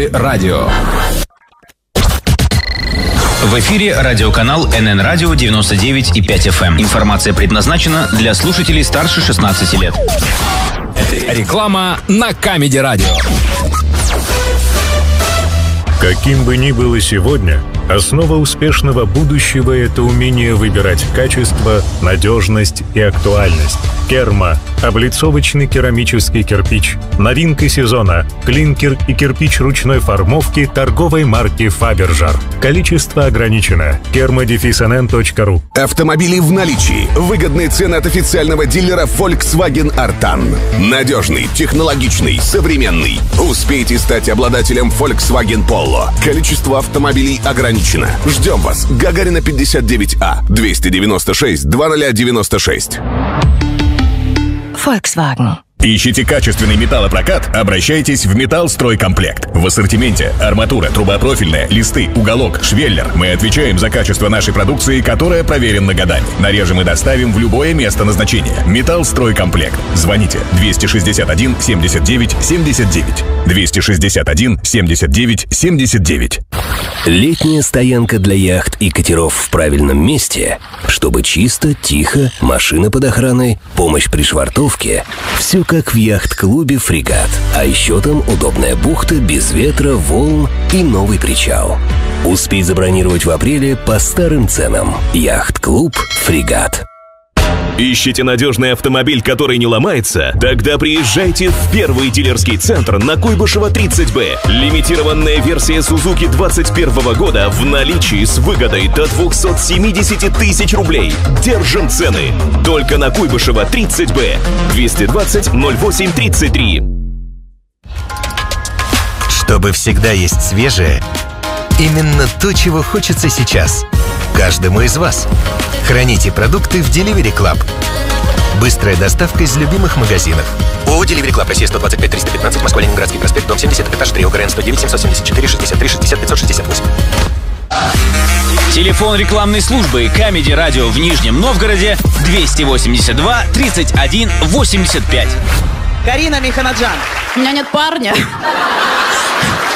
Камеди Радио. В эфире радиоканал НН Радио 99,5 FM. Информация предназначена для слушателей старше 16 лет. Реклама на Камеди Радио. Каким бы ни было сегодня, основа успешного будущего – это умение выбирать качество, надежность и актуальность. Керма – облицовочный керамический кирпич. Новинка сезона – клинкер и кирпич ручной формовки торговой марки «Фабержар». Количество ограничено. kerma-nn.ru. Автомобили в наличии. Выгодные цены от официального дилера Volkswagen Artan. Надежный, технологичный, современный. Успейте стать обладателем Volkswagen Polo. Количество автомобилей ограничено. Ждем вас. Гагарина 59А. 296-2096. Volkswagen. Ищите качественный металлопрокат? Обращайтесь в «Металлстройкомплект». В ассортименте арматура, трубопрофильная, листы, уголок, швеллер. Мы отвечаем за качество нашей продукции, которая проверена годами. Нарежем и доставим в любое место назначения. «Металлстройкомплект». Звоните 261 79 79. 261 79 79. Летняя стоянка для яхт и катеров в правильном месте, чтобы чисто, тихо, машина под охраной, помощь при швартовке. Все как в яхт-клубе «Фрегат». А еще там удобная бухта без ветра, волн и новый причал. Успей забронировать в апреле по старым ценам. Яхт-клуб «Фрегат». Ищите надежный автомобиль, который не ломается? Тогда приезжайте в первый дилерский центр на Куйбышева 30Б. Лимитированная версия Suzuki 2021 года в наличии с выгодой до 270 тысяч рублей. Держим цены. Только на Куйбышева 30Б. 220-08-33. Чтобы всегда есть свежее, именно то, чего хочется сейчас. Каждому из вас. Храните продукты в Delivery Club. Быстрая доставка из любимых магазинов. ООО Delivery Club, Россия, 125 315, Москва, Ленинградский проспект, дом 70, этаж 3, ОГРН 109 774 63 60 568. Телефон рекламной службы Камеди Радио в Нижнем Новгороде 282 31 85. Карина Миханаджан. У меня нет парня.